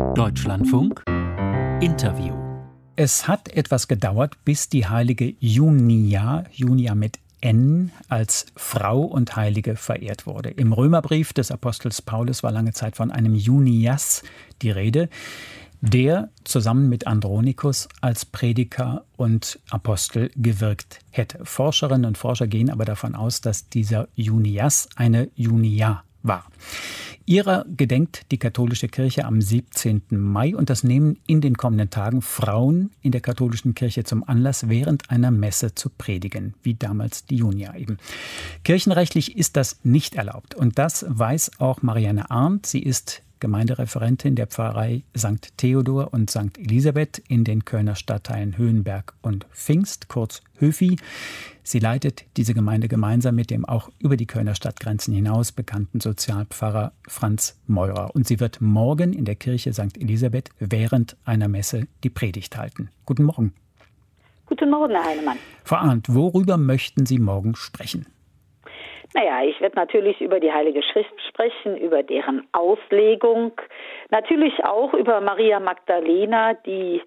Deutschlandfunk Interview. Es hat etwas gedauert, bis die heilige Junia mit N, als Frau und Heilige verehrt wurde. Im Römerbrief des Apostels Paulus war lange Zeit von einem Junias die Rede, der zusammen mit Andronikus als Prediger und Apostel gewirkt hätte. Forscherinnen und Forscher gehen aber davon aus, dass dieser Junias eine Junia war. Ihrer gedenkt die katholische Kirche am 17. Mai und das nehmen in den kommenden Tagen Frauen in der katholischen Kirche zum Anlass, während einer Messe zu predigen, wie damals die Junia eben. Kirchenrechtlich ist das nicht erlaubt und das weiß auch Marianne Arndt. Sie ist Gemeindereferentin der Pfarrei St. Theodor und St. Elisabeth in den Kölner Stadtteilen Höhenberg und Pfingst, kurz Höfi. Sie leitet diese Gemeinde gemeinsam mit dem auch über die Kölner Stadtgrenzen hinaus bekannten Sozialpfarrer Franz Meurer. Und sie wird morgen in der Kirche St. Elisabeth während einer Messe die Predigt halten. Guten Morgen. Guten Morgen, Herr Heinemann. Frau Arndt, worüber möchten Sie morgen sprechen? Naja, ich werde natürlich über die Heilige Schrift sprechen, über deren Auslegung, natürlich auch über Maria Magdalena, die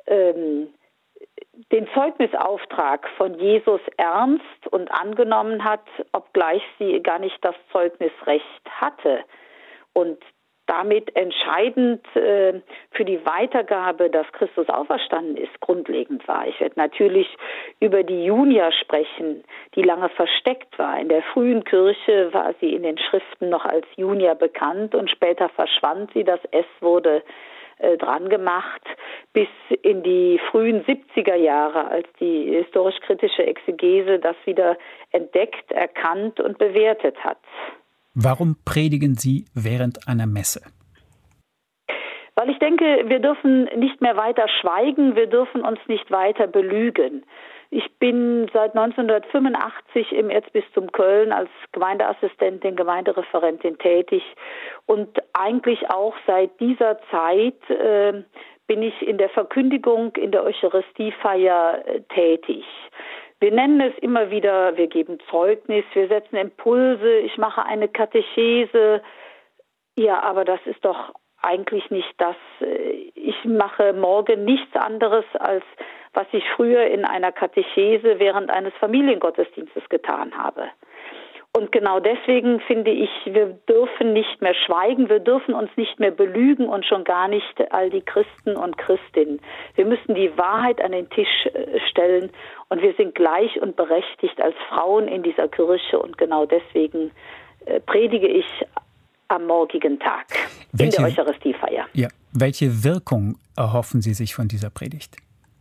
den Zeugnisauftrag von Jesus ernst und angenommen hat, obgleich sie gar nicht das Zeugnisrecht hatte und damit entscheidend für die Weitergabe, dass Christus auferstanden ist, grundlegend war. Ich werde natürlich über die Junia sprechen, die lange versteckt war. In der frühen Kirche war sie in den Schriften noch als Junia bekannt und später verschwand sie. Das S wurde dran gemacht bis in die frühen 70er Jahre, als die historisch-kritische Exegese das wieder entdeckt, erkannt und bewertet hat. Warum predigen Sie während einer Messe? Weil ich denke, wir dürfen nicht mehr weiter schweigen, wir dürfen uns nicht weiter belügen. Ich bin seit 1985 im Erzbistum Köln als Gemeindeassistentin, Gemeindereferentin tätig und eigentlich auch seit dieser Zeit bin ich in der Verkündigung, in der Eucharistiefeier tätig. Wir nennen es immer wieder, wir geben Zeugnis, wir setzen Impulse, ich mache eine Katechese. Ja, aber das ist doch eigentlich nicht das. Ich mache morgen nichts anderes, als was ich früher in einer Katechese während eines Familiengottesdienstes getan habe. Und genau deswegen finde ich, wir dürfen nicht mehr schweigen, wir dürfen uns nicht mehr belügen und schon gar nicht all die Christen und Christinnen. Wir müssen die Wahrheit an den Tisch stellen und wir sind gleich und berechtigt als Frauen in dieser Kirche und genau deswegen predige ich am morgigen Tag in der Eucharistiefeier. Ja, welche Wirkung erhoffen Sie sich von dieser Predigt?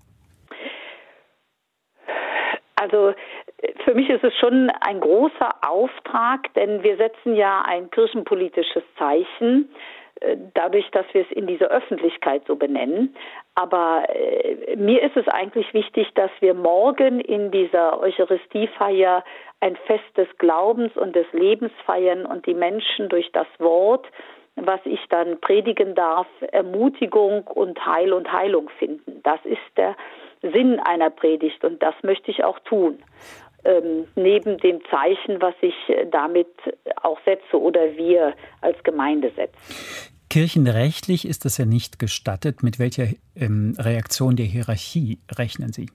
Also für mich ist es schon ein großer Auftrag, denn wir setzen ja ein kirchenpolitisches Zeichen, dadurch, dass wir es in dieser Öffentlichkeit so benennen. Aber mir ist es eigentlich wichtig, dass wir morgen in dieser Eucharistiefeier ein Fest des Glaubens und des Lebens feiern und die Menschen durch das Wort, was ich dann predigen darf, Ermutigung und Heil und Heilung finden. Das ist der Sinn einer Predigt und das möchte ich auch tun. Neben dem Zeichen, was ich damit auch setze oder wir als Gemeinde setzen. Kirchenrechtlich ist das ja nicht gestattet. Mit welcher Reaktion der Hierarchie rechnen Sie?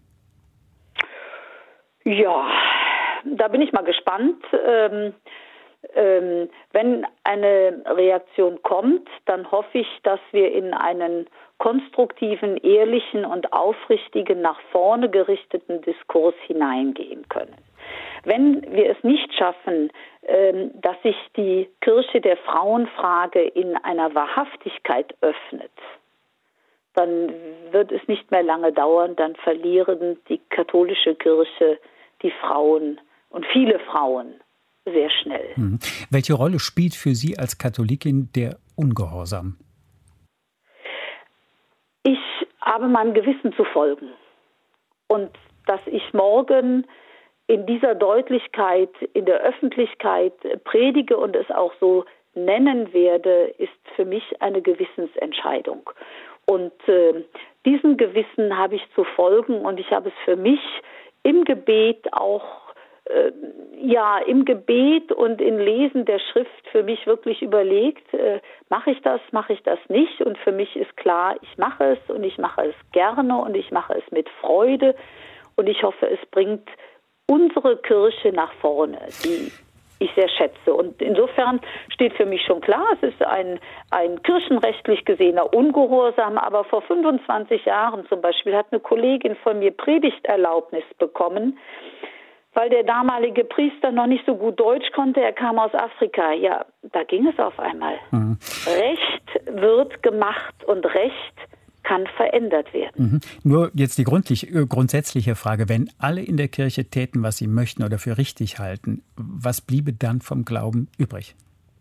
Ja, da bin ich mal gespannt. Wenn eine Reaktion kommt, dann hoffe ich, dass wir in einen konstruktiven, ehrlichen und aufrichtigen, nach vorne gerichteten Diskurs hineingehen können. Wenn wir es nicht schaffen, dass sich die Kirche der Frauenfrage in einer Wahrhaftigkeit öffnet, dann wird es nicht mehr lange dauern, dann verlieren die katholische Kirche die Frauen und viele Frauen sehr schnell. Welche Rolle spielt für Sie als Katholikin der Ungehorsam? Ich habe meinem Gewissen zu folgen. Und dass ich morgen in dieser Deutlichkeit in der Öffentlichkeit predige und es auch so nennen werde, ist für mich eine Gewissensentscheidung. Und diesem Gewissen habe ich zu folgen und ich habe es für mich im Gebet auch im Gebet und in Lesen der Schrift für mich wirklich überlegt, mache ich das nicht? Und für mich ist klar, ich mache es und ich mache es gerne und ich mache es mit Freude und ich hoffe, es bringt unsere Kirche nach vorne, die ich sehr schätze. Und insofern steht für mich schon klar, es ist ein kirchenrechtlich gesehener Ungehorsam, aber vor 25 Jahren zum Beispiel hat eine Kollegin von mir Predigterlaubnis bekommen, weil der damalige Priester noch nicht so gut Deutsch konnte, er kam aus Afrika. Ja, da ging es auf einmal. Mhm. Recht wird gemacht und Recht kann verändert werden. Nur jetzt die grundsätzliche Frage, wenn alle in der Kirche täten, was sie möchten oder für richtig halten, was bliebe dann vom Glauben übrig?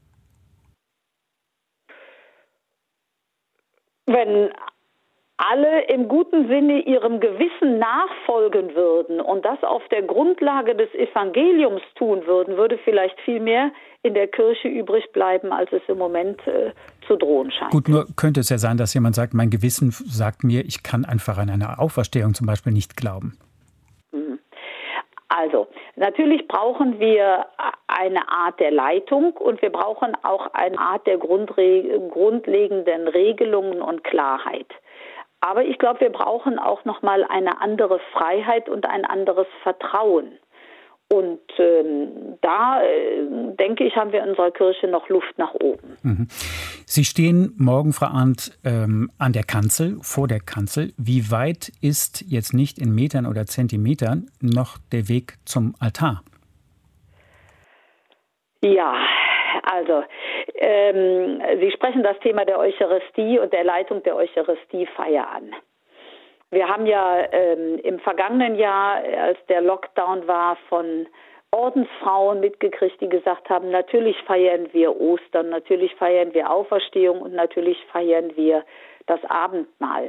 Wenn alle im guten Sinne ihrem Gewissen nachfolgen würden und das auf der Grundlage des Evangeliums tun würden, würde vielleicht viel mehr in der Kirche übrig bleiben, als es im Moment zu drohen scheint. Gut, nur könnte es ja sein, dass jemand sagt, mein Gewissen sagt mir, ich kann einfach an eine Auferstehung zum Beispiel nicht glauben. Also, natürlich brauchen wir eine Art der Leitung und wir brauchen auch eine Art der grundlegenden Regelungen und Klarheit. Aber ich glaube, wir brauchen auch nochmal eine andere Freiheit und ein anderes Vertrauen. Und da, denke ich, haben wir in unserer Kirche noch Luft nach oben. Mhm. Sie stehen morgen, Frau Arndt, an der Kanzel, vor der Kanzel. Wie weit ist jetzt nicht in Metern oder Zentimetern noch der Weg zum Altar? Ja, also Sie sprechen das Thema der Eucharistie und der Leitung der Eucharistiefeier an. Wir haben ja im vergangenen Jahr, als der Lockdown war, von Ordensfrauen mitgekriegt, die gesagt haben, natürlich feiern wir Ostern, natürlich feiern wir Auferstehung und natürlich feiern wir das Abendmahl.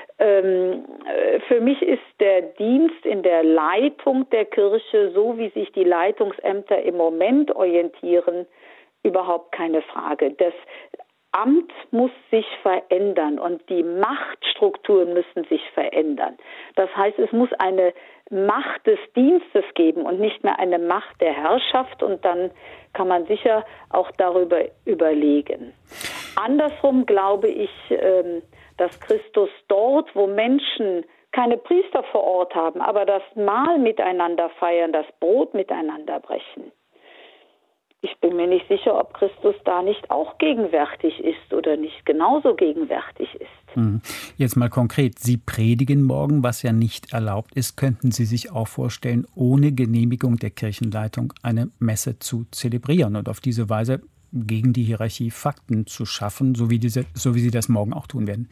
Für mich ist der Dienst in der Leitung der Kirche, so wie sich die Leitungsämter im Moment orientieren, überhaupt keine Frage. Das Amt muss sich verändern und die Machtstrukturen müssen sich verändern. Das heißt, es muss eine Macht des Dienstes geben und nicht mehr eine Macht der Herrschaft, und dann kann man sicher auch darüber überlegen. Andersrum glaube ich, dass Christus dort, wo Menschen keine Priester vor Ort haben, aber das Mahl miteinander feiern, das Brot miteinander brechen. Ich bin mir nicht sicher, ob Christus da nicht auch gegenwärtig ist oder nicht genauso gegenwärtig ist. Jetzt mal konkret, Sie predigen morgen, was ja nicht erlaubt ist. Könnten Sie sich auch vorstellen, ohne Genehmigung der Kirchenleitung eine Messe zu zelebrieren und auf diese Weise gegen die Hierarchie Fakten zu schaffen, so wie Sie das morgen auch tun werden?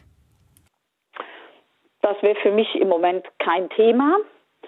Das wäre für mich im Moment kein Thema.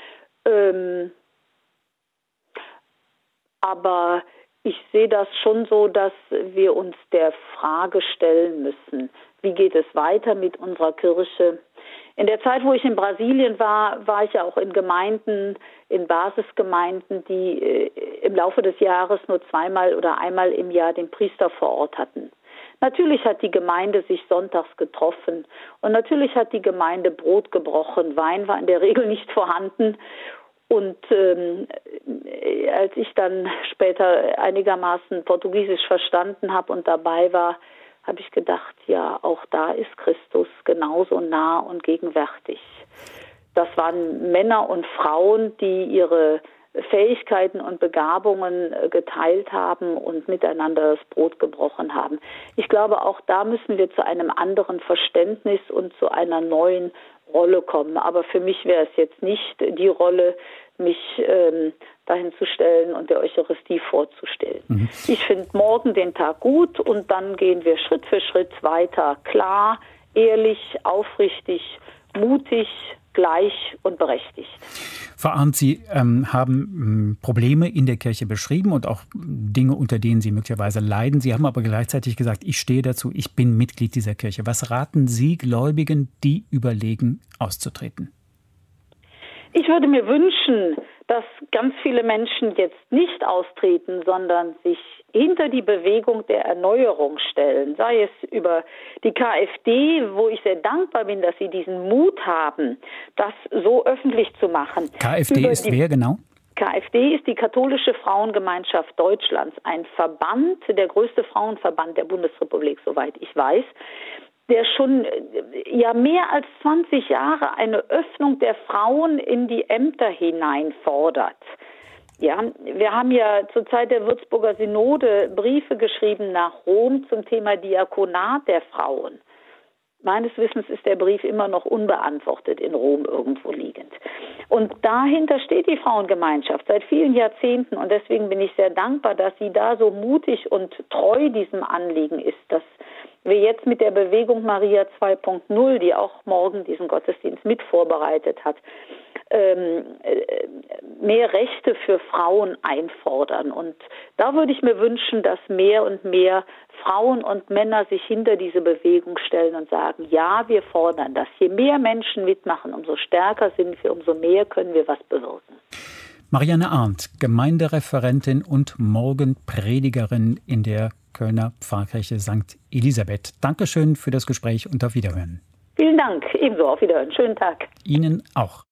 Aber ich sehe das schon so, dass wir uns der Frage stellen müssen, wie geht es weiter mit unserer Kirche? In der Zeit, wo ich in Brasilien war, war ich ja auch in Gemeinden, in Basisgemeinden, die im Laufe des Jahres nur zweimal oder einmal im Jahr den Priester vor Ort hatten. Natürlich hat die Gemeinde sich sonntags getroffen und natürlich hat die Gemeinde Brot gebrochen. Wein war in der Regel nicht vorhanden. Und als ich dann später einigermaßen Portugiesisch verstanden habe und dabei war, habe ich gedacht, ja, auch da ist Christus genauso nah und gegenwärtig. Das waren Männer und Frauen, die ihre Fähigkeiten und Begabungen geteilt haben und miteinander das Brot gebrochen haben. Ich glaube, auch da müssen wir zu einem anderen Verständnis und zu einer neuen Rolle kommen. Aber für mich wäre es jetzt nicht die Rolle, mich dahin zu stellen und der Eucharistie vorzustellen. Mhm. Ich finde morgen den Tag gut und dann gehen wir Schritt für Schritt weiter. Klar, ehrlich, aufrichtig, mutig, gleich und berechtigt. Frau Arndt, Sie haben Probleme in der Kirche beschrieben und auch Dinge, unter denen Sie möglicherweise leiden. Sie haben aber gleichzeitig gesagt, ich stehe dazu, ich bin Mitglied dieser Kirche. Was raten Sie Gläubigen, die überlegen, auszutreten? Ich würde mir wünschen, dass ganz viele Menschen jetzt nicht austreten, sondern sich hinter die Bewegung der Erneuerung stellen. Sei es über die KfD, wo ich sehr dankbar bin, dass sie diesen Mut haben, das so öffentlich zu machen. KfD ist wer genau? KfD ist die katholische Frauengemeinschaft Deutschlands, ein Verband, der größte Frauenverband der Bundesrepublik, soweit ich weiß, der schon mehr als 20 Jahre eine Öffnung der Frauen in die Ämter hinein fordert. Ja, wir haben ja zur Zeit der Würzburger Synode Briefe geschrieben nach Rom zum Thema Diakonat der Frauen. Meines Wissens ist der Brief immer noch unbeantwortet in Rom irgendwo liegend. Und dahinter steht die Frauengemeinschaft seit vielen Jahrzehnten. Und deswegen bin ich sehr dankbar, dass sie da so mutig und treu diesem Anliegen ist, dass wir jetzt mit der Bewegung Maria 2.0, die auch morgen diesen Gottesdienst mit vorbereitet hat, mehr Rechte für Frauen einfordern. Und da würde ich mir wünschen, dass mehr und mehr Frauen und Männer sich hinter diese Bewegung stellen und sagen, ja, wir fordern das. Je mehr Menschen mitmachen, umso stärker sind wir, umso mehr können wir was bewirken. Marianne Arndt, Gemeindereferentin und Morgenpredigerin in der Kölner Pfarrkirche St. Elisabeth. Dankeschön für das Gespräch und auf Wiederhören. Vielen Dank, ebenso auf Wiederhören. Schönen Tag. Ihnen auch.